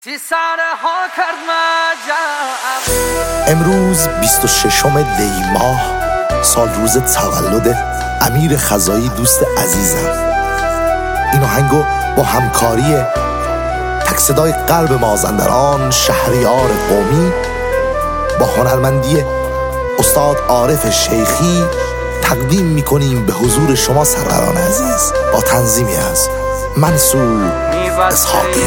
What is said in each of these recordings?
امروز 26 دی ماه سال روز تولد امیر خزایی دوست عزیزم. این آهنگو با همکاری تک صدای قلب مازندران شهریار قومی با هنرمندی استاد عارف شیخی تقدیم میکنیم به حضور شما سروران عزیز با تنظیمی از منصور اسحاقی.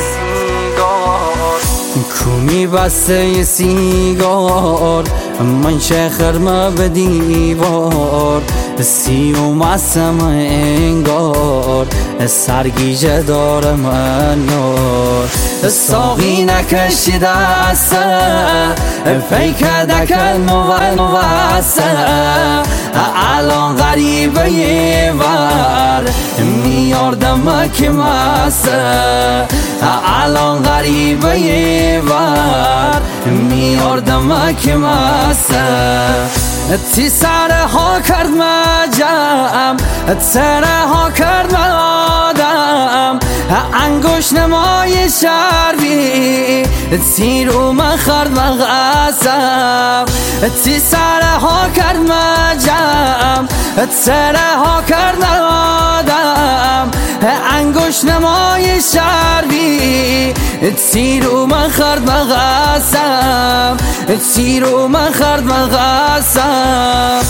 کومی بسته سیگار من شخرم به دیوار سیوم اسم انگار سرگیجه دارم نار ساقی نکشیده است پیکه دکن موسه الان غریبه ور میاردم که مسته الان غریبه ور میاردم که مسته تی سره ها کرد مجم سره ها کرد آدم انگوش نمای شروی تی رو من خرد مغصب تی سره ها کرد مجم سره ها کرد آدم انگوش نمای شروی تی رو من خرد مغصب تی رو من خرد مغصب.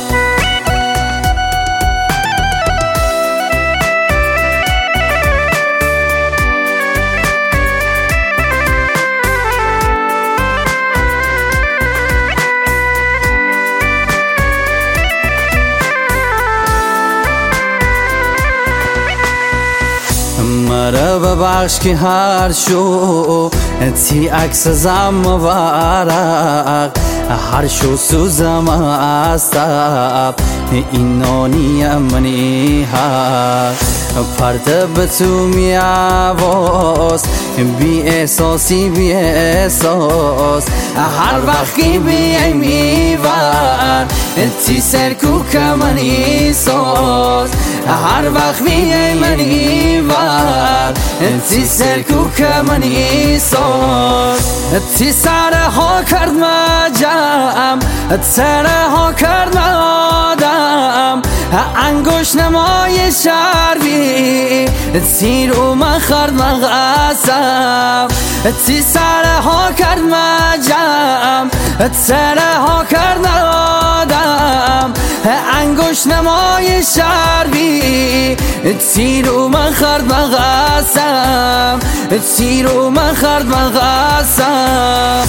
مرا ببخش که هر شو تی عکس زم ورق هر شو سوزم استب این نانی منی هست پرده به تو می آواز بی احساسی بی احساس هر وقتی بیای میور تی سرکو که منی ساز هر وقت بیای منی ور تی سرکو که منی ساز تی سره ها کرد مجم سره ها کرد آدم انگوش نمای شروی تی رو من خرد مغصب تی سره ها کرد مجم سره ها کرد آدم انگوش نمای شروی تی رو من خرد مغصب تی رو من خرد مغصب.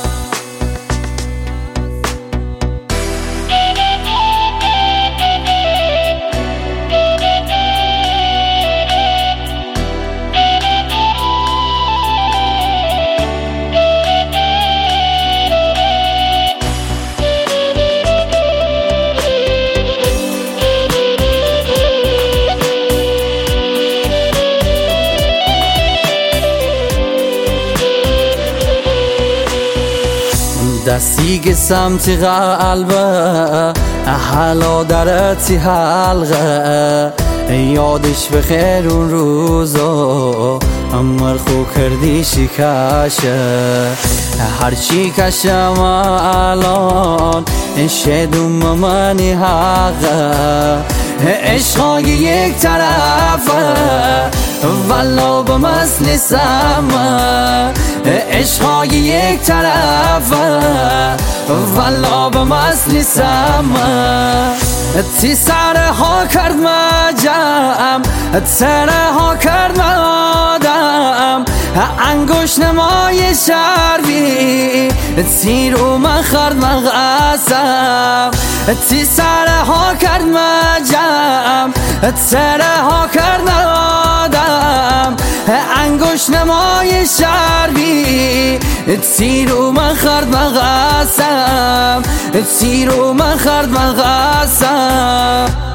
دستی که سمت قلبه حالا درتی حلقه یادش بخیر اون روزا امر خو کردی شکشه هرچی کشم الان شدوم منی حقه عشقای یک طرفه والا به مثل سمه عشقای یک طرفه والا به مثل سمه تی سره ها کرد مجم سره ها کرد آدم انگوش نمای شروی تی رو من خرد مغصب تی سره ها کرد مجم سره ها کرد آدم انگوش نمای شروی تی رو من خرد مغصب تی رو من خرد مغصب.